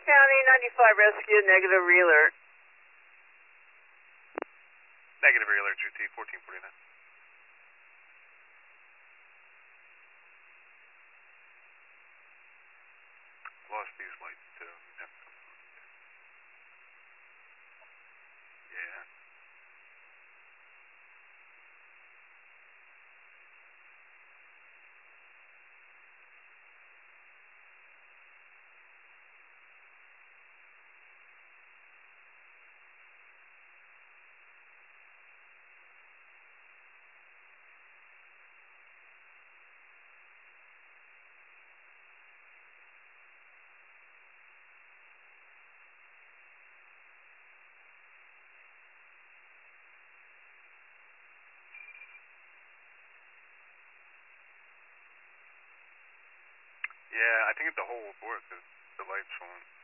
County 95 rescue, negative re-alert. Negative re-alert, GT 1449. Lost these lights too. Yeah. Yeah, I think it's the whole board because the light's on.